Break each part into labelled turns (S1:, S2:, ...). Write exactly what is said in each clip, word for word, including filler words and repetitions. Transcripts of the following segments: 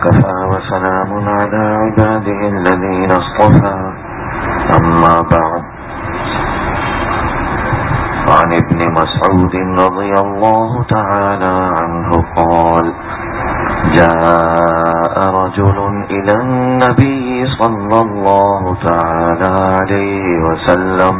S1: وكفى وسلام على عباده الذين اصطفى أما بعد. عن ابن مسعود رضي الله تعالى عنه قال: جاء رجل إلى النبي صلى الله تعالى عليه وسلم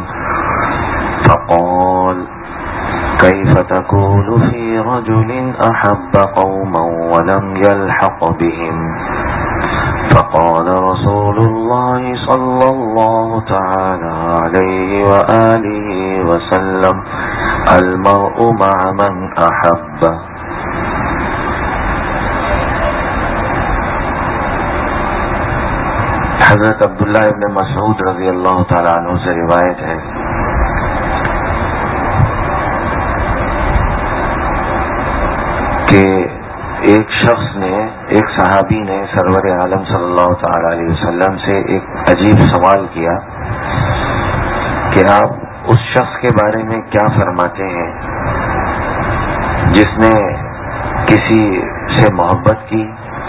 S1: فقال: كيف تقول في رجل أحب قوما ولم يلحق بهم؟ فقال رسول الله صلى الله تعالى عليه وآله وسلم: المرء مع من أحبه. حضرت عبداللہ ابن مسعود رضی اللہ تعالیٰ عنہ سے روایت ہے کہ ایک شخص نے ایک صحابی نے سرور عالم صلی اللہ تعالی علیہ وسلم سے ایک عجیب سوال کیا کہ آپ اس شخص کے بارے میں کیا فرماتے ہیں جس نے کسی سے محبت کی،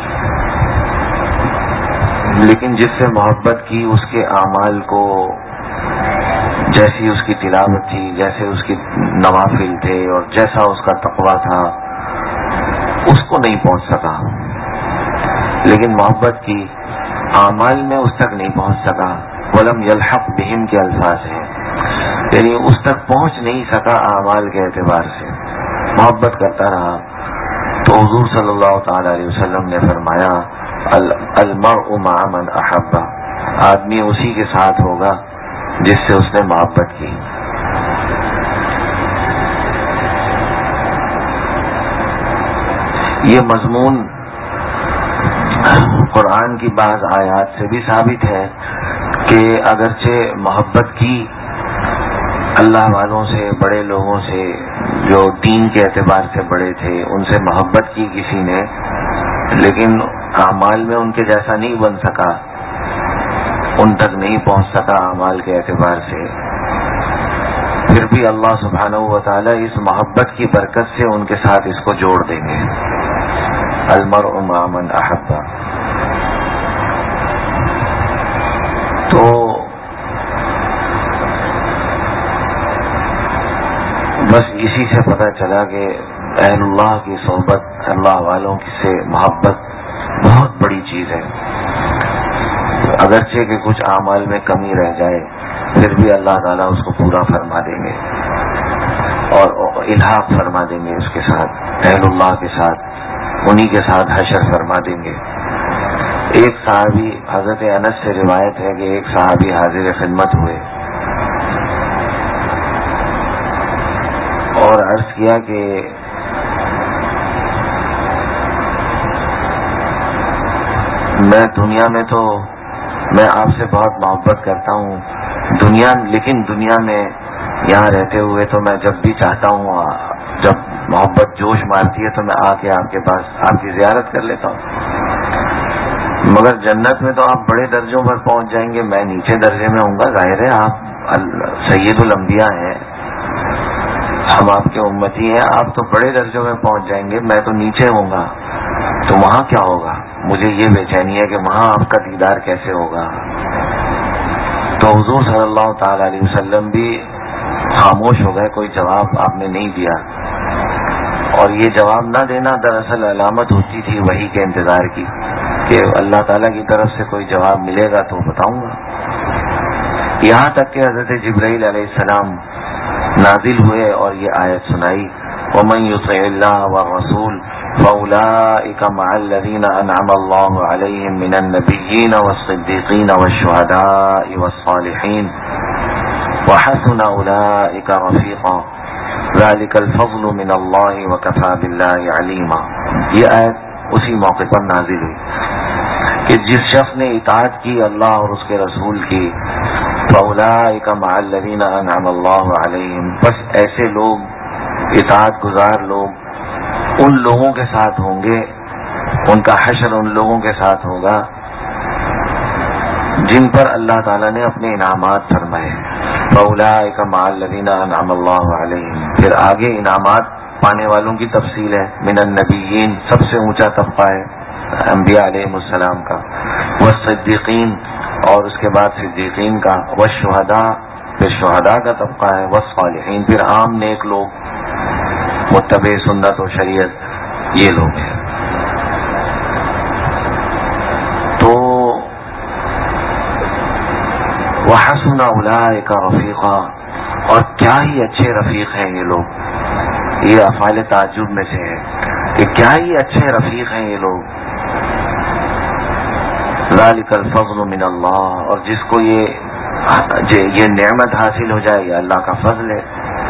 S1: لیکن جس سے محبت کی اس کے اعمال کو، جیسی اس کی تلاوت تھی، جیسے اس کی نوافل تھے اور جیسا اس کا تقویٰ تھا، اس کو نہیں پہنچ سکا، لیکن محبت کی اعمال میں اس تک نہیں پہنچ سکا۔ ولم یلحق بہم کے الفاظ ہیں، یعنی اس تک پہنچ نہیں سکا اعمال کے اعتبار سے، محبت کرتا رہا۔ تو حضور صلی اللہ تعالی علیہ وسلم نے فرمایا: المرء مع من احب، آدمی اسی کے ساتھ ہوگا جس سے اس نے محبت کی۔ یہ مضمون قرآن کی بعض آیات سے بھی ثابت ہے کہ اگرچہ محبت کی اللہ والوں سے، بڑے لوگوں سے جو دین کے اعتبار سے بڑے تھے، ان سے محبت کی کسی نے، لیکن اعمال میں ان کے جیسا نہیں بن سکا، ان تک نہیں پہنچ سکا اعمال کے اعتبار سے، پھر بھی اللہ سبحانہ و تعالی اس محبت کی برکت سے ان کے ساتھ اس کو جوڑ دیں گے۔ المرء مع من احب۔ تو بس اسی سے پتہ چلا کہ اہل اللہ کی صحبت، اللہ والوں سے محبت بہت بڑی چیز ہے۔ اگرچہ کہ کچھ اعمال میں کمی رہ جائے، پھر بھی اللہ تعالیٰ اس کو پورا فرما دیں گے اور الحاق فرما دیں گے اس کے ساتھ، اہل اللہ کے ساتھ، انہی کے ساتھ حشر فرما دیں گے۔ ایک صحابی، حضرت انس سے روایت ہے کہ ایک صحابی حاضر خدمت ہوئے اور عرض کیا کہ میں دنیا میں تو میں آپ سے بہت محبت کرتا ہوں، دنیا لیکن دنیا میں یہاں رہتے ہوئے تو میں جب بھی چاہتا ہوں، جب محبت جوش مارتی ہے تو میں آ کے آپ کے پاس آپ کی زیارت کر لیتا ہوں، مگر جنت میں تو آپ بڑے درجوں پر پہنچ جائیں گے، میں نیچے درجے میں ہوں گا۔ ظاہر ہے آپ سید الانبیاء ہیں، ہم آپ کے امتی ہیں، آپ تو بڑے درجوں میں پہنچ جائیں گے، میں تو نیچے ہوں گا، تو وہاں کیا ہوگا؟ مجھے یہ بے چینی ہے کہ وہاں آپ کا دیدار کیسے ہوگا۔ تو حضور صلی اللہ تعالی علیہ وسلم بھی خاموش ہو گئے، کوئی جواب آپ نے نہیں دیا، اور یہ جواب نہ دینا دراصل علامت ہوتی تھی وحی کے انتظار کی، کہ اللہ تعالیٰ کی طرف سے کوئی جواب ملے گا تو بتاؤں گا۔ یہاں تک کہ حضرت جبرائیل علیہ السلام نازل ہوئے اور یہ آیت سنائی: وَمَن يُطِعِ اللَّهَ وَالرَّسُولَ فَأُولَٰئِكَ مَعَ الَّذِينَ أَنْعَمَ اللَّهُ عَلَيْهِم مِّنَ النَّبِيِّينَ وَالصِّدِّيقِينَ وَالشُّهَدَاءِ وَالصَّالِحِينَ وَحَسُنَ أُولَٰئِكَ رَفِيقًا ذَلِكَ الْفَضْلُ مِنَ اللَّهِ وَكَفَىٰ بِاللَّهِ عَلِيمًا۔ یہ آیت اسی موقع پر نازل ہوئی کہ جس شخص نے اطاعت کی اللہ اور اس کے رسول کی، فَأُولَٰئِكَ مَعَ الَّذِينَ أَنْعَمَ اللَّهُ عَلَيْهِم، بس ایسے لوگ، اطاعت گزار لوگ، ان لوگوں کے ساتھ ہوں گے، ان کا حشر ان لوگوں کے ساتھ ہوگا جن پر اللہ تعالیٰ نے اپنے انعامات فرمائے۔ فَأُولَٰئِكَ مَعَ الَّذِينَ أَنْعَمَ اللَّهُ عَلَيْهِم، پھر آگے انعامات پانے والوں کی تفصیل ہے۔ من النبیین، سب سے اونچا طبقہ ہے، انبیاء علیہ السلام کا، والصدیقین اور اس کے بعد صدیقین کا، والشہداء پھر شہداء کا طبقہ ہے، والصالحین پھر عام نیک لوگ متبع سنت و شریعت یہ لوگ ہیں۔ تو وحسن اولئک رفیقا، اور کیا ہی اچھے رفیق ہیں یہ لوگ، یہ افعال تعجب میں سے ہے کہ کیا ہی اچھے رفیق ہیں یہ لوگ۔ ذالک الفضل من اللہ، اور جس کو یہ یہ نعمت حاصل ہو جائے یہ اللہ کا فضل ہے۔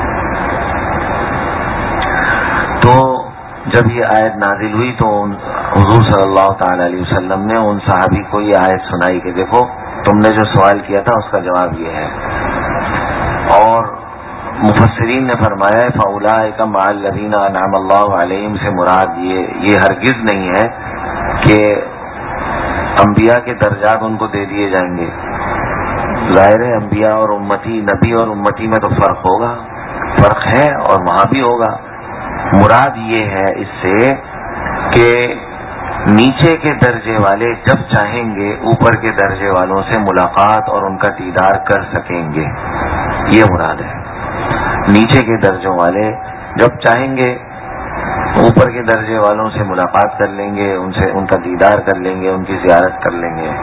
S1: تو جب یہ آیت نازل ہوئی تو حضور صلی اللہ تعالی علیہ وسلم نے ان صحابی کو یہ آیت سنائی کہ دیکھو تم نے جو سوال کیا تھا اس کا جواب یہ ہے، اور مفسرین نے فرمایا فاولئک مع الذین انعم اللہ علیہم سے مراد یہ یہ ہرگز نہیں ہے کہ انبیاء کے درجات ان کو دے دیے جائیں گے۔ ظاہر ہے انبیاء اور امتی، نبی اور امتی میں تو فرق ہوگا، فرق ہے اور وہاں بھی ہوگا۔ مراد یہ ہے اس سے کہ نیچے کے درجے والے جب چاہیں گے اوپر کے درجے والوں سے ملاقات اور ان کا دیدار کر سکیں گے، یہ مراد ہے۔ نیچے کے درجوں والے جب چاہیں گے اوپر کے درجے والوں سے ملاقات کر لیں گے، ان سے ان کا دیدار کر لیں گے، ان کی زیارت کر لیں گے۔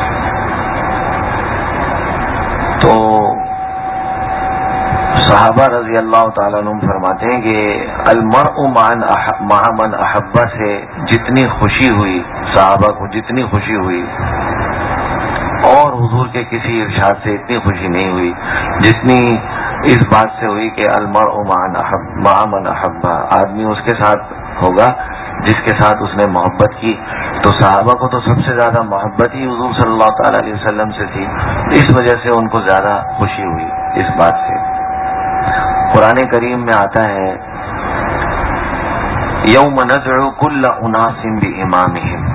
S1: تو صحابہ رضی اللہ تعالیٰ عنہ فرماتے ہیں کہ المرء مع من احبہ سے جتنی خوشی ہوئی صحابہ کو، جتنی خوشی ہوئی، اور حضور کے کسی ارشاد سے اتنی خوشی نہیں ہوئی جتنی اس بات سے ہوئی کہ المرء مع من احبہ، آدمی اس کے ساتھ ہوگا جس کے ساتھ اس نے محبت کی۔ تو صحابہ کو تو سب سے زیادہ محبت ہی حضور صلی اللہ تعالی علیہ وسلم سے تھی، اس وجہ سے ان کو زیادہ خوشی ہوئی اس بات سے۔ قرآن کریم میں آتا ہے یوم ندعو کل اناس بامامہم،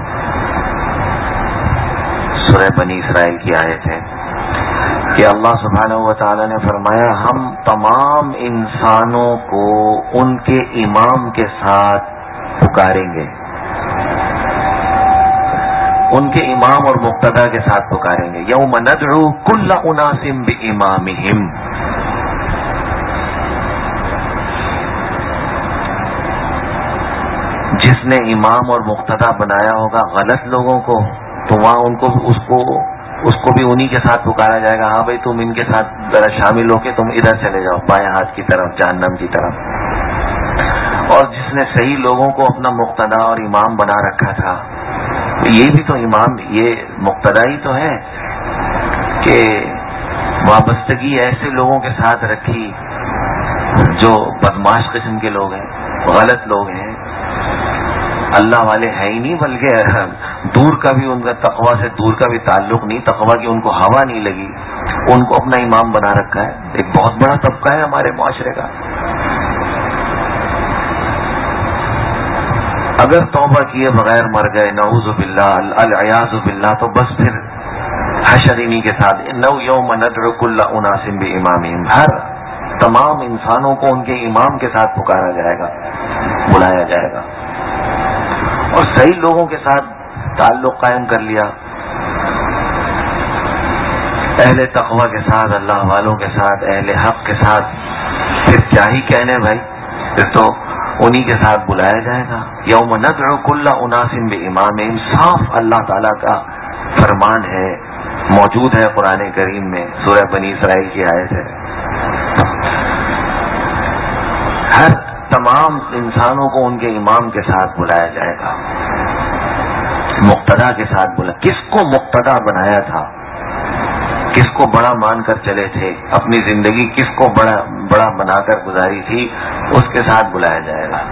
S1: سورہ بنی اسرائیل کی آیت ہے کہ اللہ سبحانہ و تعالی نے فرمایا ہم تمام انسانوں کو ان کے امام کے ساتھ پکاریں گے، ان کے امام اور مقتدی کے ساتھ پکاریں گے۔ یوم ندعو کل اناس بامامہم، جس نے امام اور مقتدی بنایا ہوگا غلط لوگوں کو تو وہاں ان کو اس کو اس کو بھی انہی کے ساتھ پکارا جائے گا، ہاں بھائی تم ان کے ساتھ ذرا شامل ہو کے تم ادھر چلے جاؤ بائیں ہاتھ کی طرف، جہنم کی طرف۔ اور جس نے صحیح لوگوں کو اپنا مقتدی اور امام بنا رکھا تھا، یہ بھی تو امام، یہ مقتدی ہی تو ہے کہ وابستگی ایسے لوگوں کے ساتھ رکھی جو بدماش قسم کے لوگ ہیں، غلط لوگ ہیں، اللہ والے ہیں ہی نہیں، بلکہ دور کا بھی ان کا تقوی سے دور کا بھی تعلق نہیں، تقوی کی ان کو ہوا نہیں لگی، ان کو اپنا امام بنا رکھا ہے۔ ایک بہت بڑا طبقہ ہے ہمارے معاشرے کا۔ اگر توبہ کیے بغیر مر گئے نعوذ باللہ العیاذ باللہ تو بس پھر حشر انہی کے ساتھ، نو یوم ندعو کل اناس بامامہم، ہر تمام انسانوں کو ان کے امام کے ساتھ پکارا جائے گا، بلایا جائے گا۔ اور صحیح لوگوں کے ساتھ تعلق قائم کر لیا، اہل تقوی کے ساتھ، اللہ والوں کے ساتھ، اہل حق کے ساتھ، پھر کیا ہی کہنے بھائی، پھر تو انہی کے ساتھ بلایا جائے گا۔ یوم ندعو کل اناس بامامہم، صاف اللہ تعالیٰ کا فرمان ہے، موجود ہے قرآن کریم میں، سورہ بنی اسرائیل کی آیت ہے۔ ہر تمام انسانوں کو ان کے امام کے ساتھ بلایا جائے گا، مقتدی کے ساتھ بلا۔ کس کو مقتدی بنایا تھا، کس کو بڑا مان کر چلے تھے، اپنی زندگی کس کو بڑا بڑا بنا کر گزاری تھی، اس کے ساتھ بلایا جائے گا۔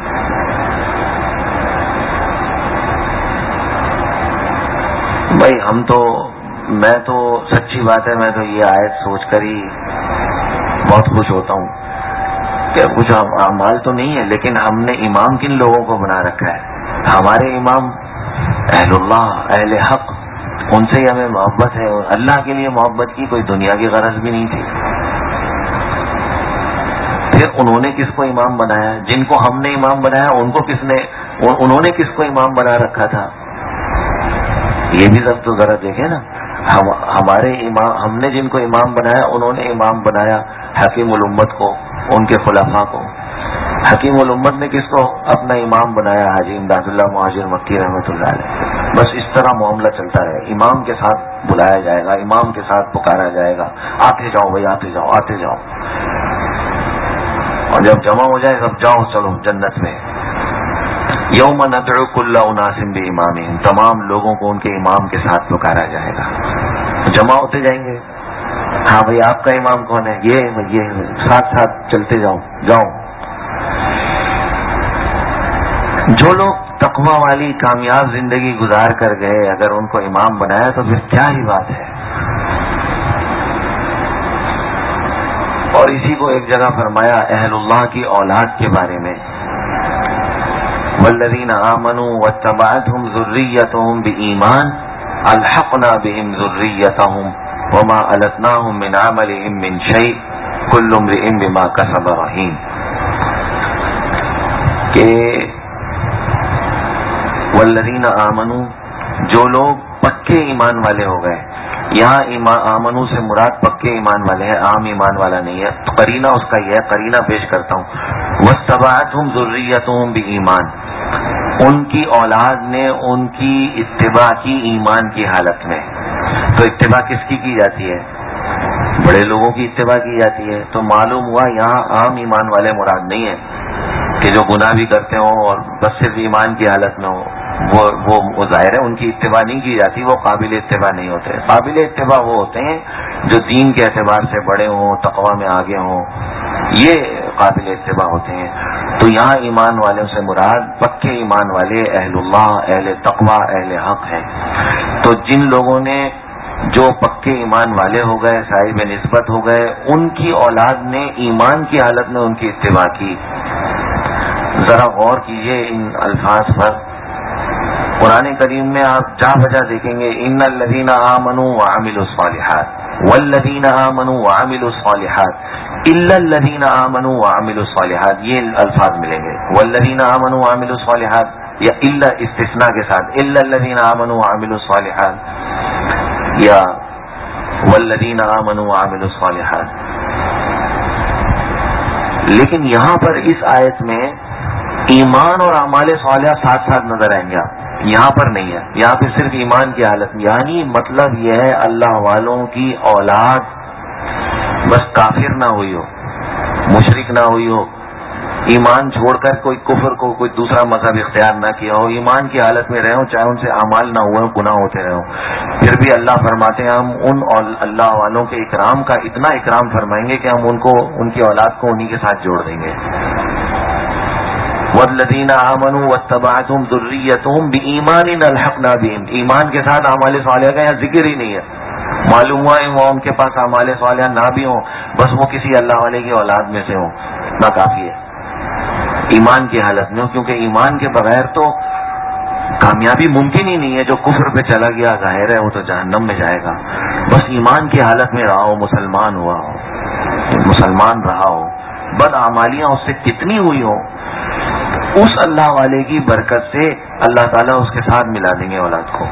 S1: بھائی ہم تو میں تو سچی بات ہے، میں تو یہ آیت سوچ کر ہی بہت خوش ہوتا ہوں کہ کچھ اعمال تو نہیں ہے، لیکن ہم نے امام کن لوگوں کو بنا رکھا ہے؟ ہمارے امام اہل اللہ، اہل حق، ان سے ہی ہمیں محبت ہے، اور اللہ کے لیے محبت کی کوئی دنیا کی غرض بھی نہیں تھی۔ پھر انہوں نے کس کو امام بنایا؟ جن کو ہم نے امام بنایا ان کو کس نے انہوں نے کس کو امام بنا رکھا تھا؟ یہ بھی سب تو ذرا دیکھیں نا، ہم ہمارے امام، ہم نے جن کو امام بنایا انہوں نے امام بنایا حکیم الامت کو، ان کے خلفاء کو۔ حکیم الامت نے کس کو اپنا امام بنایا؟ حاجی امداد اللہ مہاجر مکی رحمۃ اللہ علیہ۔ بس اس طرح معاملہ چلتا ہے، امام کے ساتھ بلایا جائے گا، امام کے ساتھ پکارا جائے گا، آتے جاؤ بھائی، آتے جاؤ آتے جاؤ، اور جب جمع ہو جائے سب جاؤ چلو جنت میں۔ یوم ندعو کل اناس بامامہم، تمام لوگوں کو ان کے امام کے ساتھ پکارا جائے گا، جمع ہوتے جائیں گے۔ ہاں بھائی آپ کا امام کون ہے؟ یہ یہ ساتھ ساتھ چلتے جاؤ جاؤ۔ جو لوگ تقوی والی کامیاب زندگی گزار کر گئے، اگر ان کو امام بنایا تو پھر کیا ہی بات ہے۔ اور اسی کو ایک جگہ فرمایا اہل اللہ کی اولاد کے بارے میں، والذین آمنوا واتبعتهم ذریتهم بایمان الحقنا بهم ذریتهم وما التناهم من عملهم من شیء کل امرئ بما کسب رہین، کہ والذین آمنوا، جو لوگ پکے ایمان والے ہو گئے، یہاں آمنو سے مراد پکے ایمان والے ہیں، عام ایمان والا نہیں ہے، تو قرینہ اس کا یہ ہے، قرینہ پیش کرتا ہوں، واتبعتهم ذریتهم بایمان، ان کی اولاد نے ان کی اتباع کی ایمان کی حالت میں۔ تو اتباع کس کی کی جاتی ہے؟ بڑے لوگوں کی اتباع کی جاتی ہے۔ تو معلوم ہوا یہاں عام ایمان والے مراد نہیں ہے کہ جو گناہ بھی کرتے ہوں اور بس صرف ایمان کی حالت میں ہو، وہ وہ ظاہر ہے ان کی اتباع نہیں کی جاتی، وہ قابل اتباع نہیں ہوتے۔ قابل اتباع وہ ہوتے ہیں جو دین کے اعتبار سے بڑے ہوں، تقوی میں آگے ہوں، یہ قابل اتباع ہوتے ہیں۔ تو یہاں ایمان والوں سے مراد پکے ایمان والے اہل اللہ، اہل تقوی، اہل حق ہیں۔ تو جن لوگوں نے جو پکے ایمان والے ہو گئے، صاحب نسبت ہو گئے، ان کی اولاد نے ایمان کی حالت میں ان کی اتباع کی۔ ذرا غور کیجئے ان الفاظ پر، قرآن کریم میں آپ جا بجا دیکھیں گے ان الذین آمنوا وعملوا الصالحات والذین آمنوا وعملوا الصالحات الا الذین آمنوا وعملوا الصالحات، یہ الفاظ ملیں گے، والذین آمنوا وعملوا الصالحات یا الا استثناء کے ساتھ، الا الذین آمنوا وعملوا الصالحات یا والذین آمنوا وعملوا الصالحات۔ لیکن یہاں پر اس آیت میں ایمان اور اعمال صالحہ ساتھ ساتھ نظر آئیں گے، آپ یہاں پر نہیں ہے، یہاں پہ صرف ایمان کی حالت میں، یعنی مطلب یہ ہے اللہ والوں کی اولاد بس کافر نہ ہوئی ہو، مشرک نہ ہوئی ہو، ایمان چھوڑ کر کوئی کفر کو کوئی دوسرا مذہب اختیار نہ کیا ہو، ایمان کی حالت میں رہے ہو، چاہے ان سے اعمال نہ ہوئے ہوں، گناہ ہوتے رہے ہوں، پھر بھی اللہ فرماتے ہیں ہم ان اللہ والوں کے اکرام کا اتنا اکرام فرمائیں گے کہ ہم ان کو ان کی اولاد کو انہی کے ساتھ جوڑ دیں گے۔ والذین آمنوا واتبعتهم ذریتهم بایمان الحقنا بهم، ایمان کے ساتھ اعمال صالحہ کا یہاں ذکر ہی نہیں ہے۔ معلوم ہوا ہے وہ ان کے پاس اعمال صالحہ نہ بھی ہوں، بس وہ کسی اللہ والے کی اولاد میں سے ہوں، نہ کافی ہے ایمان کی حالت میں ہو، کیونکہ ایمان کے بغیر تو کامیابی ممکن ہی نہیں ہے۔ جو کفر پہ چلا گیا ظاہر ہے وہ تو جہنم میں جائے گا، بس ایمان کی حالت میں رہا ہو، مسلمان ہوا ہو، مسلمان رہا ہو، بد اعمالیاں اس سے کتنی ہوئی ہوں، اس اللہ والے کی برکت سے اللہ تعالیٰ اس کے ساتھ ملا دیں گے اولاد کو۔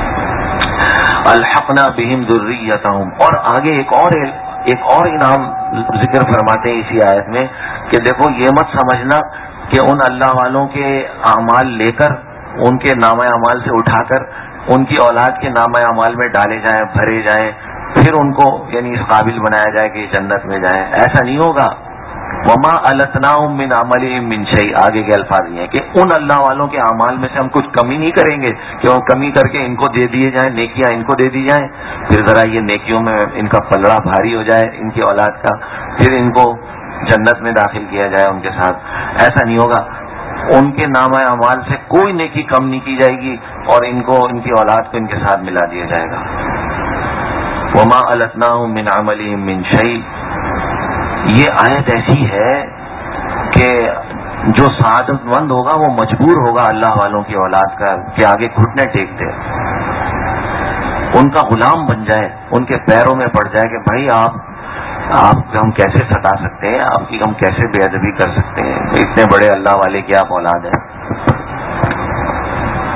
S1: الحقنا بہم ذریتہم، اور آگے ایک اور ایک اور انعام ذکر فرماتے ہیں اسی آیت میں کہ دیکھو یہ مت سمجھنا کہ ان اللہ والوں کے اعمال لے کر ان کے نامہ اعمال سے اٹھا کر ان کی اولاد کے نامہ اعمال میں ڈالے جائیں، بھرے جائیں، پھر ان کو یعنی اس قابل بنایا جائے کہ جنت میں جائیں، ایسا نہیں ہوگا۔ وما التناهم من عملهم من شيء، آگے کے الفاظ یہ ہیں کہ ان اللہ والوں کے اعمال میں سے ہم کچھ کمی نہیں کریں گے کہ وہ کمی کر کے ان کو دے دیے جائیں، نیکیاں ان کو دے دی جائیں، پھر ذرا یہ نیکیوں میں ان کا پلڑا بھاری ہو جائے ان کی اولاد کا، پھر ان کو جنت میں داخل کیا جائے ان کے ساتھ، ایسا نہیں ہوگا۔ ان کے نامہ اعمال سے کوئی نیکی کم نہیں کی جائے گی اور ان کو ان کی اولاد کو ان کے ساتھ ملا دیا جائے گا۔ وما التناهم من عملهم من شيء، یہ آیت ایسی ہے کہ جو سعادت مند ہوگا وہ مجبور ہوگا اللہ والوں کی اولاد کا کہ آگے گھٹنے ٹیک دے، ان کا غلام بن جائے، ان کے پیروں میں پڑ جائے کہ بھائی آپ آپ ہم کیسے ستا سکتے ہیں، آپ کی ہم کیسے بے ادبی کر سکتے ہیں، اتنے بڑے اللہ والے کی آپ اولاد ہیں۔ تو بس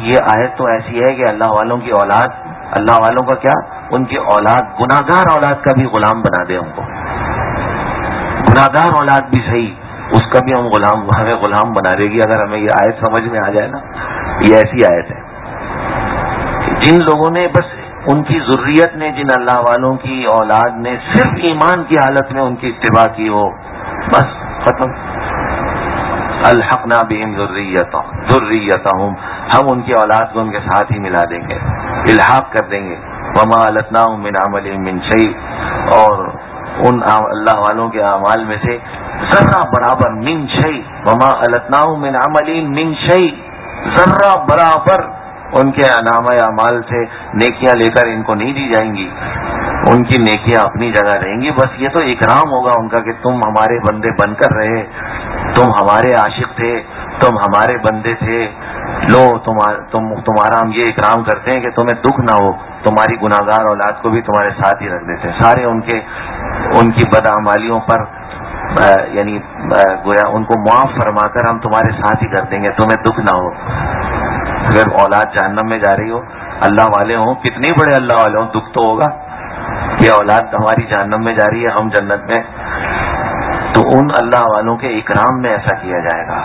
S1: یہ آیت تو ایسی ہے کہ اللہ والوں کی اولاد، اللہ والوں کا کیا، ان کی اولاد گناہگار اولاد کا بھی غلام بنا دے ہم کو. گناہگار اولاد بھی صحیح، اس کا بھی ہم غلام ہمیں غلام بنا دے گی اگر ہمیں یہ آیت سمجھ میں آ جائے نا. یہ ایسی آیت ہے جن لوگوں نے بس ان کی ذریت نے، جن اللہ والوں کی اولاد نے صرف ایمان کی حالت میں ان کی اتباع کی ہو، بس ختم. الحقنا بہم ذریتہم، ہم ان کی اولاد کو ان کے ساتھ ہی ملا دیں گے، الحاق کر دیں گے. وما التناہم من عملہم من شیء، اور ان اللہ والوں کے اعمال میں سے ذرہ برابر، من شیء، وما التناہم من عملہم من شیء، ذرہ برابر ان کے نامہ اعمال سے نیکیاں لے کر ان کو نہیں دی جائیں گی. ان کی نیکیاں اپنی جگہ رہیں گی. بس یہ تو اکرام ہوگا ان کا کہ تم ہمارے بندے بن کر رہے، تم ہمارے عاشق تھے، تم ہمارے بندے تھے، لو تم تمہارا ہم یہ اکرام کرتے ہیں کہ تمہیں دکھ نہ ہو، تمہاری گناہگار اولاد کو بھی تمہارے ساتھ ہی رکھ دیتے ہیں. سارے ان کے ان کی بدعمالیوں پر یعنی گویا ان کو معاف فرما کر ہم تمہارے ساتھ ہی کر دیں گے، تمہیں دکھ نہ ہو. اگر اولاد جہنم میں جا رہی ہو، اللہ والے ہوں، کتنے بڑے اللہ والے ہوں، دکھ تو ہوگا کہ اولاد ہماری جہنم میں جا رہی ہے، ہم جنت میں. تو ان اللہ والوں کے اکرام میں ایسا کیا جائے گا.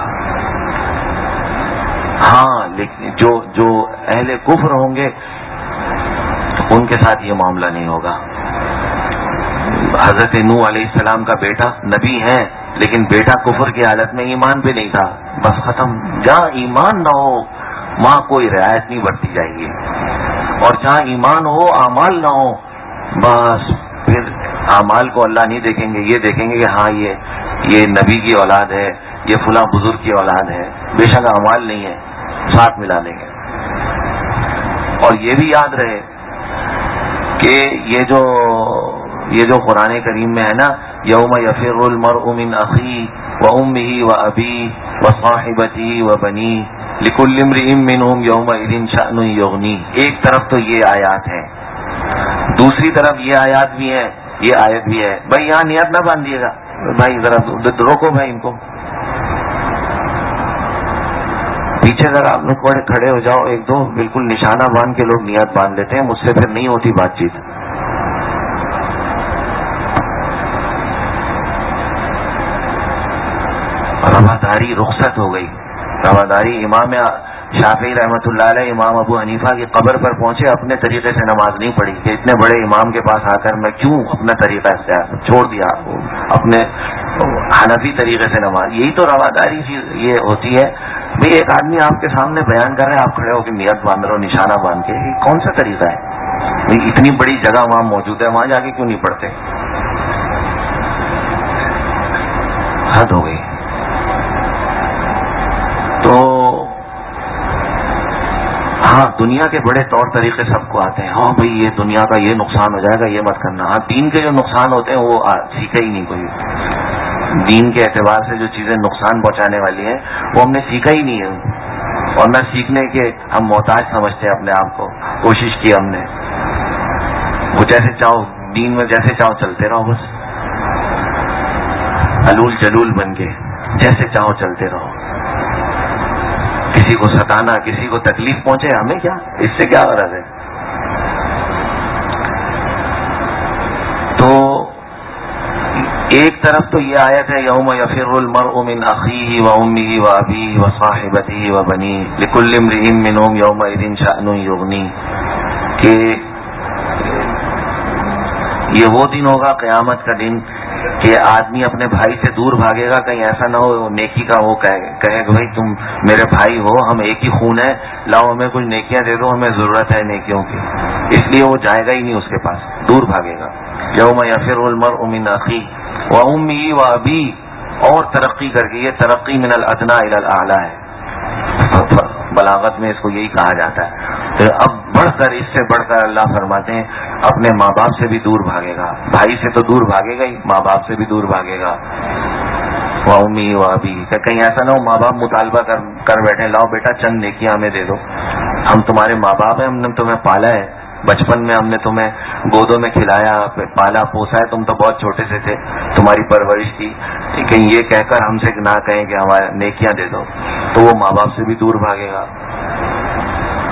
S1: ہاں لیکن جو جو اہل کفر ہوں گے ان کے ساتھ یہ معاملہ نہیں ہوگا. حضرت نوح علیہ السلام کا بیٹا نبی ہے، لیکن بیٹا کفر کی حالت میں ایمان پہ نہیں تھا، بس ختم. جہاں ایمان نہ ہو وہاں کوئی رعایت نہیں برتی جائے گی، اور جہاں ایمان ہو اعمال نہ ہو، بس پھر اعمال کو اللہ نہیں دیکھیں گے، یہ دیکھیں گے کہ ہاں یہ یہ نبی کی اولاد ہے، یہ فلاں بزرگ کی اولاد ہے، بے شک اعمال نہیں ہے، ساتھ ملا لیں گے. اور یہ بھی یاد رہے کہ یہ جو یہ جو قرآن کریم میں ہے نا، یوم یفر المرء من اخیہ وامہ وابیہ وصاحبتہ وبنیہ لکل امرئ منہم یومئذ شأن یغنیہ. ایک طرف تو یہ آیات ہیں، دوسری طرف یہ آیات بھی ہیں، یہ آیت بھی ہے. بھائی یہاں نیت نہ باندھیے گا، بھائی ذرا روکو بھائی ان کو، پیچھے ذرا آپ لوگ کھڑے ہو جاؤ. ایک دو بالکل نشانہ باندھ کے لوگ نیت باندھ لیتے ہیں، مجھ سے پھر نہیں ہوتی بات چیت. رواداری رخصت ہو گئی. رواداری امام شافعی رحمۃ اللہ علیہ امام ابو حنیفہ کی قبر پر پہنچے، اپنے طریقے سے نماز نہیں پڑھی کہ اتنے بڑے امام کے پاس آ کر میں کیوں اپنا طریقہ اختیار چھوڑ دیا، اپنے حنفی طریقے سے نماز. یہی تو رواداری یہ ہوتی ہے. بھئی ایک آدمی آپ کے سامنے بیان کر رہے ہیں، آپ کھڑے ہو کے نیت باندھ رہے ہو نشانہ باندھ کے، یہ کون سا طریقہ ہے؟ بھئی اتنی بڑی جگہ وہاں موجود ہے، وہاں جا کے کیوں نہیں پڑھتے؟ حد ہو گئی. تو ہاں دنیا کے بڑے طور طریقے سب کو آتے ہیں. ہاں بھئی یہ دنیا کا یہ نقصان ہو جائے گا، یہ مت کرنا. ہاں دین کے جو نقصان ہوتے ہیں وہ سیکھا ہی نہیں کوئی. دین کے اعتبار سے جو چیزیں نقصان پہنچانے والی ہیں وہ ہم نے سیکھا ہی نہیں ہے، اور نہ سیکھنے کے ہم محتاج سمجھتے ہیں اپنے آپ کو. کوشش کی ہم نے، وہ جیسے چاہو دین میں جیسے چاہو چلتے رہو، بس علول جلول بن کے جیسے چاہو چلتے رہو. کسی کو ستانا، کسی کو تکلیف پہنچے، ہمیں کیا، اس سے کیا غرض ہے؟ تو ایک طرف تو یہ آیت ہے یوم یفر المرء من اخیہ وامہ وابیہ وصاحبتہ وبنیہ لکل امرئ منہم یومئذ شأن یغنیہ، کہ یہ وہ دن ہوگا قیامت کا دن کہ آدمی اپنے بھائی سے دور بھاگے گا. کہیں ایسا نہ ہو نیکی کا وہ کہے کہ بھائی تم میرے بھائی ہو، ہم ایک ہی خون ہے، لاؤ ہمیں کچھ نیکیاں دے دو، ہمیں ضرورت ہے نیکیوں کی. اس لیے وہ جائے گا ہی نہیں اس کے پاس، دور بھاگے گا. یوم یفر المرء من اخیہ وامہ وابیہ، اور ترقی کر کے، یہ ترقی من الادنی الی الاعلی ہے، بلاغت میں اس کو یہی کہا جاتا ہے. تو اب بڑھ کر، اس سے بڑھ کر اللہ فرماتے ہیں اپنے ماں باپ سے بھی دور بھاگے گا. بھائی سے تو دور بھاگے گا ہی، ماں باپ سے بھی دور بھاگے گا. وامہ وابیہ، کہ کہیں ایسا نہ ہو ماں باپ مطالبہ کر کر بیٹھے، لاؤ بیٹا چند نیکیاں ہمیں دے دو، ہم تمہارے ماں باپ ہیں، ہم نے تمہیں پالا ہے، بچپن میں ہم نے تمہیں گودوں میں کھلایا، پالا پوسا ہے، تم تو بہت چھوٹے سے تھے، تمہاری پرورش کی. کہیں یہ کہہ کر ہم سے نہ کہیں کہ ہمارے نیکیاں دے دو، تو وہ ماں باپ سے بھی دور بھاگے گا.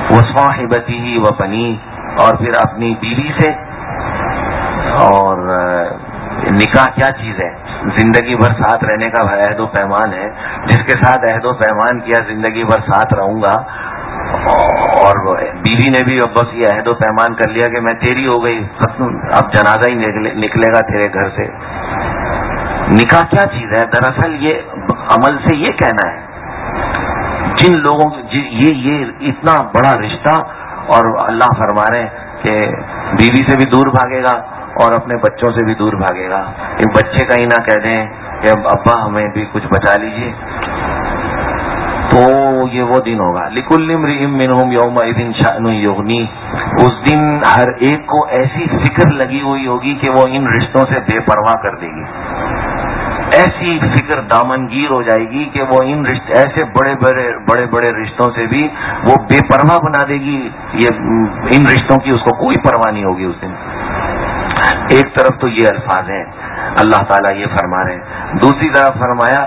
S1: وصاحبته وبنی، اور پھر اپنی بیوی سے. اور نکاح کیا چیز ہے؟ زندگی بھر ساتھ رہنے کا عہد و پیمان ہے. جس کے ساتھ عہد و پیمان کیا زندگی بھر ساتھ رہوں گا، اور بیوی نے بھی اب بس یہ عہد و پیمان کر لیا کہ میں تیری ہو گئی، ختم، اب جنازہ ہی نکلے گا تیرے گھر سے. نکاح کیا چیز ہے؟ دراصل یہ عمل سے یہ کہنا ہے جن لوگوں یہ یہ اتنا بڑا رشتہ، اور اللہ فرما رہے ہیں کہ بیوی سے بھی دور بھاگے گا اور اپنے بچوں سے بھی دور بھاگے گا. کہ بچے کہیں نہ کہہ دیں کہ ابا ہمیں بھی کچھ بچا لیجیے. تو یہ وہ دن ہوگا. لِكُلِّ امْرِئٍ مِّنْهُمْ يَوْمَئِذٍ شَأْنٌ يُغْنِيهِ. اس دن ہر ایک کو ایسی فکر لگی ہوئی ہوگی کہ وہ ان رشتوں سے بے پرواہ کر دے گی. ایسی فکر دامنگیر ہو جائے گی کہ وہ ان رشتے ایسے بڑے بڑے بڑے بڑے رشتوں سے بھی وہ بے پرواہ بنا دے گی. یہ ان رشتوں کی اس کو کوئی پرواہ نہیں ہوگی اس دن. ایک طرف تو یہ الفاظ ہیں اللہ تعالیٰ یہ فرما رہے ہیں. دوسری طرف فرمایا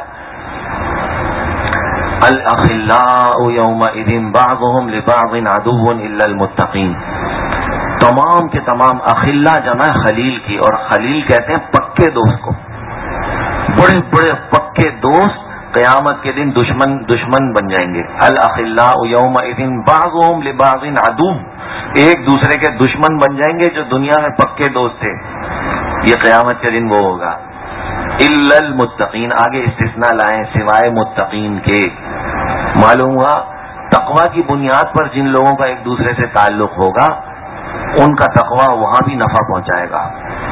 S1: الاخلاء یومئذ بعضهم لبعض عدو الا المتقین. تمام کے تمام اخلاء جمع خلیل کی، اور خلیل کہتے ہیں پکے دوست کو. بڑے بڑے پکے دوست قیامت کے دن دشمن دشمن بن جائیں گے. الاخلاء یومئذ بعضهم لبعض عدو، ایک دوسرے کے دشمن بن جائیں گے جو دنیا میں پکے دوست تھے. یہ قیامت کے دن وہ ہوگا. الا المتقین، آگے استثناء لائیں سوائے متقین کے. معلوم ہوا تقوی کی بنیاد پر جن لوگوں کا ایک دوسرے سے تعلق ہوگا ان کا تقوی وہاں بھی نفع پہنچائے گا.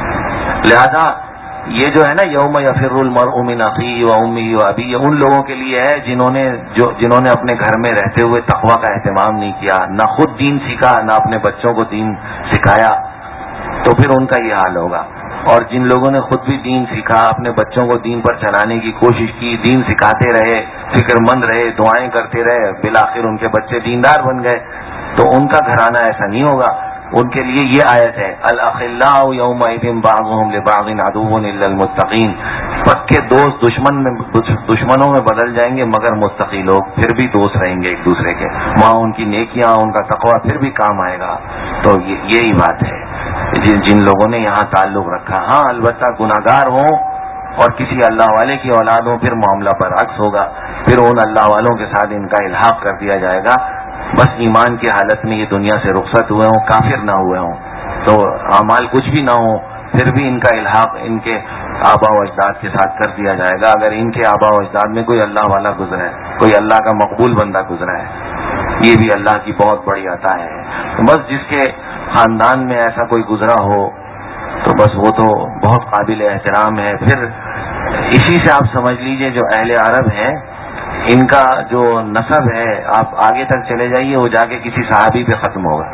S1: لہذا یہ جو ہے نا یوم یفر المرء من اخیہ و امہ و ابیہ، ان لوگوں کے لیے ہے جنہوں نے جو جنہوں نے اپنے گھر میں رہتے ہوئے تقوی کا اہتمام نہیں کیا، نہ خود دین سیکھا نہ اپنے بچوں کو دین سکھایا، تو پھر ان کا یہ حال ہوگا. اور جن لوگوں نے خود بھی دین سیکھا، اپنے بچوں کو دین پر چلانے کی کوشش کی، دین سکھاتے رہے، فکر مند رہے، دعائیں کرتے رہے، بالآخر ان کے بچے دیندار بن گئے، تو ان کا گھرانہ ایسا نہیں ہوگا. ان کے لیے یہ آیت ہے الاخلاء یومئذ بعضهم لبعض عدو الا المتقین. پکے دوست دشمن میں دشمنوں میں بدل جائیں گے مگر متقی لوگ پھر بھی دوست رہیں گے ایک دوسرے کے. وہاں ان کی نیکیاں، ان کا تقوی پھر بھی کام آئے گا. تو یہی بات ہے جن لوگوں نے یہاں تعلق رکھا. ہاں البتہ گناہگار ہوں اور کسی اللہ والے کی اولاد ہوں پھر معاملہ برعکس ہوگا. پھر ان اللہ والوں کے ساتھ ان کا الحاق کر دیا جائے گا. بس ایمان کی حالت میں یہ دنیا سے رخصت ہوئے ہوں، کافر نہ ہوئے ہوں، تو اعمال کچھ بھی نہ ہوں، پھر بھی ان کا الحاق ان کے آبا و اجداد کے ساتھ کر دیا جائے گا. اگر ان کے آبا و اجداد میں کوئی اللہ والا گزرا ہے، کوئی اللہ کا مقبول بندہ گزرا ہے، یہ بھی اللہ کی بہت بڑی عطا ہے. بس جس کے خاندان میں ایسا کوئی گزرا ہو تو بس وہ تو بہت قابل احترام ہے. پھر اسی سے آپ سمجھ لیجئے جو اہل عرب ہیں ان کا جو نسب ہے، آپ آگے تک چلے جائیے وہ جا کے کسی صحابی پہ ختم ہوگا.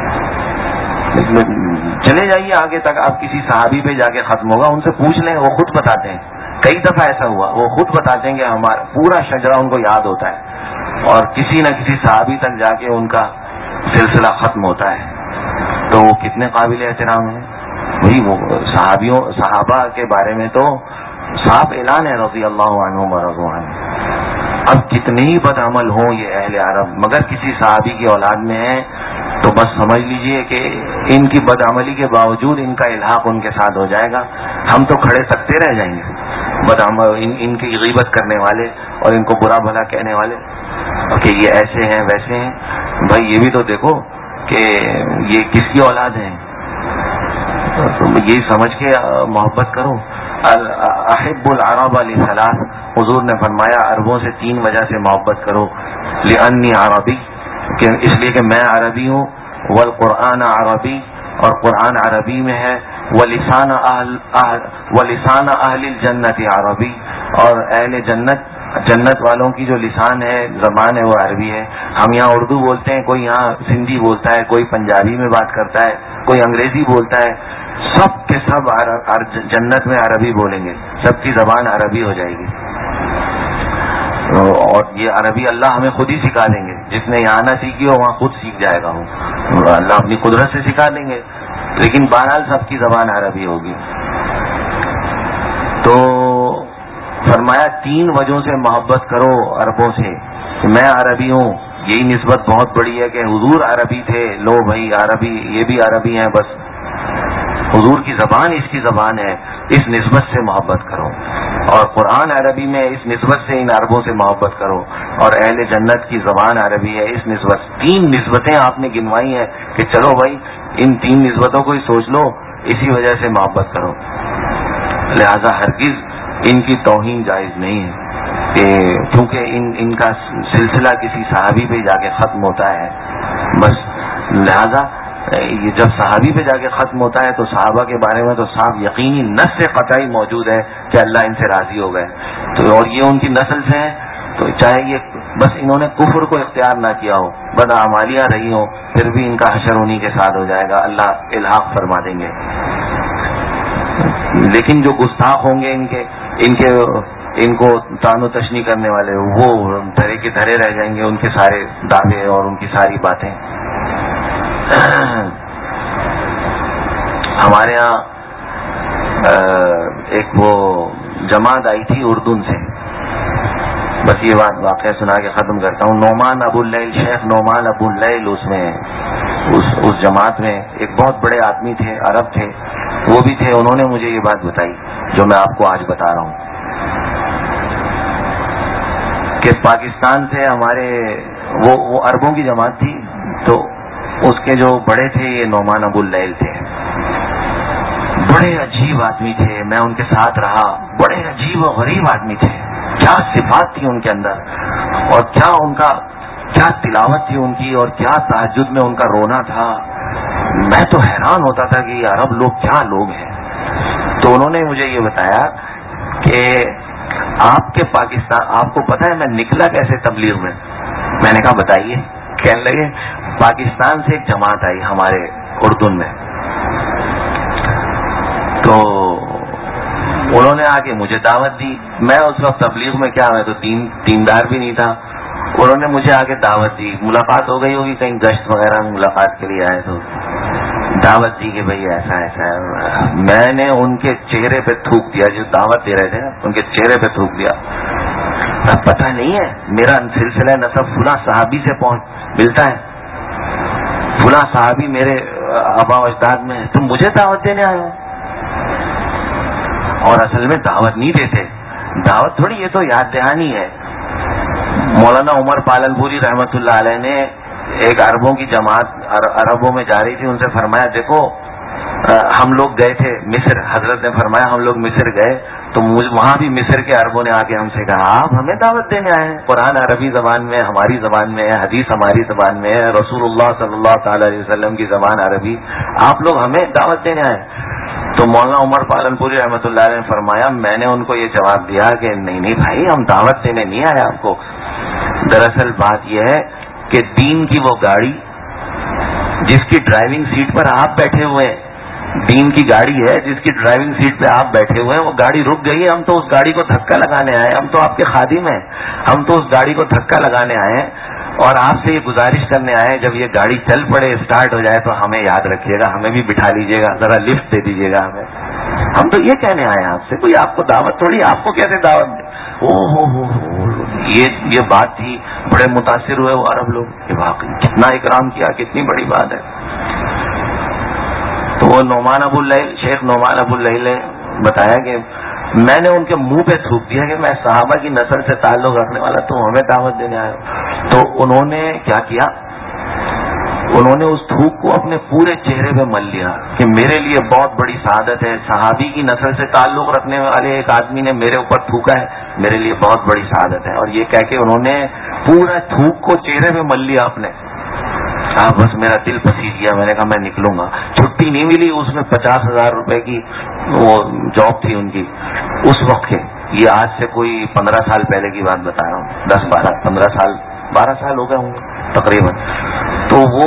S1: چلے جائیے آگے تک آپ کسی صحابی پہ جا کے ختم ہوگا. ان سے پوچھ لیں، وہ خود بتاتے ہیں. کئی دفعہ ایسا ہوا، وہ خود بتاتے ہیں کہ ہمارا پورا شجرہ ان کو یاد ہوتا ہے اور کسی نہ کسی صحابی تک جا کے ان کا سلسلہ ختم ہوتا ہے. تو وہ کتنے قابل احترام ہیں. وہی وہ صحابیوں صحابہ کے بارے میں تو صاف اعلان ہے رضی اللہ عنہم ورضوا عنہ. اب کتنے ہی بد عمل ہوں یہ اہل عرب مگر کسی صحابی کی اولاد میں ہیں تو بس سمجھ لیجئے کہ ان کی بد عملی کے باوجود ان کا الحاق ان کے ساتھ ہو جائے گا. ہم تو کھڑے تکتے رہ جائیں گے بد عمل ان, ان کی غیبت کرنے والے اور ان کو برا بھلا کہنے والے کہ یہ ایسے ہیں ویسے ہیں. بھائی یہ بھی تو دیکھو کہ یہ کس کی اولاد ہیں. یہی سمجھ کے محبت کرو. احب العرب لثلاث، حضور نے فرمایا عربوں سے تین وجہ سے محبت کرو. لانی عربی، کہ اس لیے کہ میں عربی ہوں، والقرآن عربی، اور قرآن عربی میں ہے، ولسان اہل ولسان اہل الجنت عربی، اور اہل جنت جنت والوں کی جو لسان ہے زبان ہے وہ عربی ہے. ہم یہاں اردو بولتے ہیں، کوئی یہاں سندھی بولتا ہے، کوئی پنجابی میں بات کرتا ہے، کوئی انگریزی بولتا ہے. سب کے سب جنت میں عربی بولیں گے، سب کی زبان عربی ہو جائے گی. اور یہ عربی اللہ ہمیں خود ہی سکھا دیں گے. جس نے یہاں نہ سیکھی ہو وہاں خود سیکھ جائے گا. وہ اللہ اپنی قدرت سے سکھا دیں گے، لیکن بہرحال سب کی زبان عربی ہوگی. تو فرمایا تین وجہوں سے محبت کرو عربوں سے. میں عربی ہوں، یہی نسبت بہت بڑی ہے کہ حضور عربی تھے، لو بھائی عربی، یہ بھی عربی ہیں، بس حضور کی زبان اس کی زبان ہے، اس نسبت سے محبت کرو، اور قرآن عربی میں اس نسبت سے ان عربوں سے محبت کرو، اور اہل جنت کی زبان عربی ہے اس نسبت. تین نسبتیں آپ نے گنوائی ہیں کہ چلو بھائی ان تین نسبتوں کو ہی سوچ لو، اسی وجہ سے محبت کرو. لہذا ہرگز ان کی توہین جائز نہیں ہے کہ کیونکہ ان ان کا سلسلہ کسی صحابی پہ جا کے ختم ہوتا ہے بس. لہذا یہ جب صحابی پہ جا کے ختم ہوتا ہے تو صحابہ کے بارے میں تو صاف یقینی نص قطعی موجود ہے کہ اللہ ان سے راضی ہو گئے. تو اور یہ ان کی نسل سے ہیں، تو چاہے یہ بس انہوں نے کفر کو اختیار نہ کیا ہو، بدعمالیاں رہی ہوں، پھر بھی ان کا حشر انہی کے ساتھ ہو جائے گا، اللہ الحاق فرما دیں گے. لیکن جو گستاخ ہوں گے ان کے ان کے ان کو تان و تشنی کرنے والے، وہ دھرے کے دھرے رہ جائیں گے، ان کے سارے دعوے اور ان کی ساری باتیں. ہمارے ہاں ایک وہ جماعت آئی تھی اردن سے، بس یہ بات واقعہ سنا کے ختم کرتا ہوں. نعمان ابو اللیل، شیخ نعمان ابو اللیل اس میں اس اس جماعت میں ایک بہت بڑے آدمی تھے، عرب تھے، وہ بھی تھے. انہوں نے مجھے یہ بات بتائی جو میں آپ کو آج بتا رہا ہوں کہ پاکستان سے ہمارے وہ وہ عربوں کی جماعت تھی، تو اس کے جو بڑے تھے یہ نعمان ابو اللیل تھے. بڑے عجیب آدمی تھے، میں ان کے ساتھ رہا، بڑے عجیب و غریب آدمی تھے. کیا صفات تھی ان کے اندر، اور کیا ان کا کیا تلاوت تھی ان کی، اور کیا تہجد میں ان کا رونا تھا. میں تو حیران ہوتا تھا کہ یہ عرب لوگ کیا لوگ ہیں. تو انہوں نے مجھے یہ بتایا کہ آپ کے پاکستان، آپ کو پتہ ہے میں نکلا کیسے تبلیغ میں؟ میں نے کہا بتائیے. کہنے لگے پاکستان سے ایک جماعت آئی ہمارے اردن میں، تو انہوں نے آ کے مجھے دعوت دی. میں اس وقت تبلیغ میں کیا، میں تو دین دیندار بھی نہیں تھا. انہوں نے مجھے آ کے دعوت دی، ملاقات ہو گئی ہوگی کہیں گشت وغیرہ میں ملاقات کے لیے آئے، تو دعوت دی کہ بھئی ایسا ایسا ہے. میں نے ان کے چہرے پہ تھوک دیا، جو دعوت دے رہے تھے ان کے چہرے پہ تھوک دیا. اب پتہ نہیں ہے میرا سلسلہ نسب فلاں صحابی سے پہنچ ملتا ہے، فلاں صحابی میرے آبا و اجداد میں ہے، تم مجھے دعوت دینے آئے ہو. اور اصل میں دعوت نہیں دیتے، دعوت تھوڑی، یہ تو یاد دہانی ہے. مولانا عمر پالن پوری رحمت اللہ علیہ نے ایک عربوں کی جماعت عربوں میں جا رہی تھی، ان سے فرمایا دیکھو ہم لوگ گئے تھے مصر، حضرت نے فرمایا ہم لوگ مصر گئے تو وہاں بھی مصر کے عربوں نے آ کے ہم سے کہا آپ ہمیں دعوت دینے آئے ہیں، قرآن عربی زبان میں، ہماری زبان میں ہے، حدیث ہماری زبان میں ہے، رسول اللہ صلی اللہ تعالی علیہ وسلم کی زبان عربی، آپ لوگ ہمیں دعوت دینے آئے. تو مولانا عمر پالن پوری رحمۃ اللہ علیہ نے فرمایا، میں نے ان کو یہ جواب دیا کہ نہیں نہیں بھائی، ہم دعوت دینے نہیں آئے آپ کو. دراصل بات یہ ہے کہ دین کی وہ گاڑی جس کی ڈرائیونگ سیٹ پر آپ بیٹھے ہوئے ہیں، دین کی گاڑی ہے جس کی ڈرائیونگ سیٹ پہ آپ بیٹھے ہوئے ہیں، وہ گاڑی رک گئی ہے. ہم تو اس گاڑی کو دھکا لگانے آئے ہیں، ہم تو آپ کے خادم ہیں، ہم تو اس گاڑی کو دھکا لگانے آئے ہیں اور آپ سے یہ گزارش کرنے آئے ہیں جب یہ گاڑی چل پڑے، اسٹارٹ ہو جائے تو ہمیں یاد رکھیے گا، ہمیں بھی بٹھا لیجیے گا، ذرا لفٹ دے دیجیے گا ہمیں. ہم تو یہ کہنے آئے ہیں آپ سے، کوئی آپ کو دعوت تھوڑی، آپ کو کیسے دعوت دے. او ہو ہو یہ یہ بات تھی. بڑے متاثر ہوئے وہ عرب لوگ کہ واقعی کتنا اکرام کیا، کتنی بڑی بات ہے. تو وہ نعمان ابو اللیل، شیخ نعمان ابو اللیل نے بتایا کہ میں نے ان کے منہ پہ تھوک دیا کہ میں صحابہ کی نسل سے تعلق رکھنے والا، تم ہمیں دعوت دینے آئے ہو. تو انہوں نے کیا کیا، انہوں نے اس تھوک کو اپنے پورے چہرے پہ مل لیا کہ میرے لیے بہت بڑی سعادت ہے، صحابی کی نسل سے تعلق رکھنے والے ایک آدمی نے میرے اوپر تھوکا ہے، میرے لیے بہت بڑی سعادت ہے. اور یہ کہہ کے انہوں نے پورا تھوک کو چہرے پہ مل لیا اپنے. آپ بس میرا دل پسیج گیا، میں نے کہا میں نکلوں گا. چھٹی نہیں ملی، اس میں پچاس ہزار روپے کی وہ جاب تھی ان کی اس وقت کے. یہ آج سے کوئی پندرہ سال پہلے کی بات بتا رہا ہوں، دس بارہ پندرہ سال بارہ سال ہو گئے ہوں گے تقریباً. تو وہ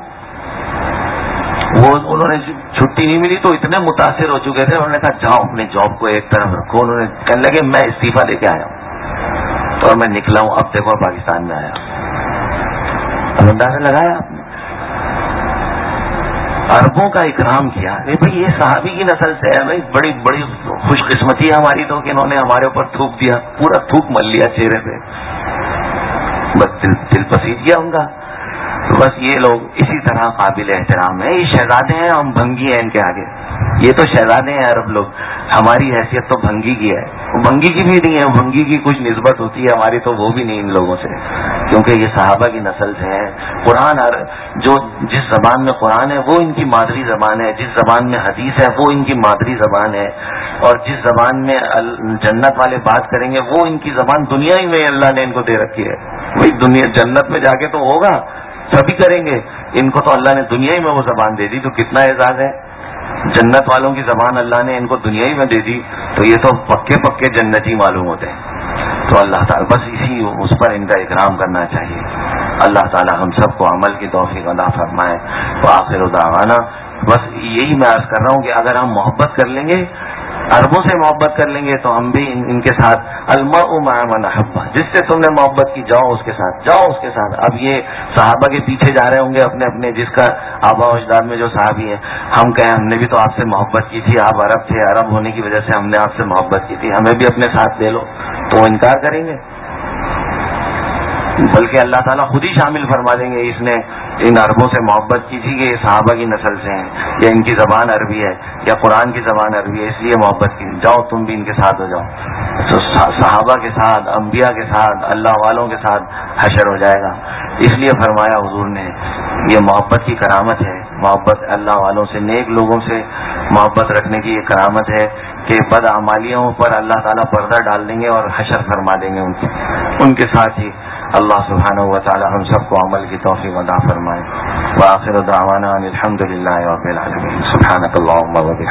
S1: وہ انہوں نے چھٹی نہیں ملی تو اتنے متاثر ہو چکے تھے، انہوں نے کہا جاؤ اپنے جاب کو ایک طرف رکھو. انہوں نے کہنے لگے میں استعفیٰ دے کے آیا ہوں تو میں نکلا ہوں، اب دیکھو پاکستان میں آیا. اب اندازہ لگایا آپ نے، عربوں کا اکرام کیا. بھائی یہ صحابی کی نسل سے ہے، بھائی بڑی بڑی خوش قسمتی ہے ہماری تو کہ انہوں نے ہمارے اوپر تھوک دیا، پورا تھوک مل لیا چہرے پہ. بس دل, دل پسند کیا ان کا. تو بس یہ لوگ اسی طرح قابل احترام ہیں. یہ شہزادے ہیں, ہم بھنگی ہیں ان کے آگے. یہ تو شہزادے ہیں عرب لوگ, ہماری حیثیت تو بھنگی کی ہے. بھنگی کی بھی نہیں ہے, بھنگی کی کچھ نسبت ہوتی ہے ہماری, تو وہ بھی نہیں ان لوگوں سے, کیونکہ یہ صحابہ کی نسل سے ہیں. قرآن جو جس زبان میں قرآن ہے وہ ان کی مادری زبان ہے, جس زبان میں حدیث ہے وہ ان کی مادری زبان ہے, اور جس زبان میں جنت والے بات کریں گے وہ ان کی زبان دنیا ہی میں اللہ نے ان کو دے رکھی ہے. وہی دنیا جنت میں جا کے تو ہوگا, سبھی کریں گے. ان کو تو اللہ نے دنیا ہی میں وہ زبان دے دی, تو کتنا اعزاز ہے. جنت والوں کی زبان اللہ نے ان کو دنیا ہی میں دے دی, تو یہ تو پکے پکے جنتی معلوم ہوتے ہیں. تو اللہ تعالیٰ بس اسی اس پر ان کا اکرام کرنا چاہیے. اللہ تعالیٰ ہم سب کو عمل کی توفیق عطا فرمائے. تو آخر دعوانا, بس یہی میں عرض کر رہا ہوں کہ اگر ہم محبت کر لیں گے, عربوں سے محبت کر لیں گے, تو ہم بھی ان, ان کے ساتھ المرء مع من احب, جس سے تم نے محبت کی جاؤ اس کے ساتھ, جاؤ اس کے ساتھ. اب یہ صحابہ کے پیچھے جا رہے ہوں گے اپنے اپنے, جس کا آبا و اجداد میں جو صحابی ہیں, ہم کہیں ہم نے بھی تو آپ سے محبت کی تھی, آپ عرب تھے, عرب ہونے کی وجہ سے ہم نے آپ سے محبت کی تھی, ہمیں بھی اپنے ساتھ لے لو, تو وہ انکار کریں گے. بلکہ اللہ تعالیٰ خود ہی شامل فرما دیں گے, اس نے ان عربوں سے محبت کی تھی کہ یہ صحابہ کی نسل سے ہیں, یا ان کی زبان عربی ہے, یا قرآن کی زبان عربی ہے, اس لیے محبت کی, جاؤ تم بھی ان کے ساتھ ہو جاؤ. تو صحابہ کے ساتھ, انبیاء کے ساتھ, اللہ والوں کے ساتھ حشر ہو جائے گا. اس لیے فرمایا حضور نے, یہ محبت کی کرامت ہے, محبت اللہ والوں سے, نیک لوگوں سے محبت رکھنے کی یہ کرامت ہے کہ بدعمالیوں پر اللہ تعالیٰ پردہ ڈال دیں گے اور حشر فرما دیں گے ان کے ان کے ساتھ ہی. اللہ سبحانہ و تعالی ہم سب کو عمل کی توفیق عطا فرمائے. وآخر دعوانا الحمد للہ رب العالمین. سبحانک اللہم و بحمدک.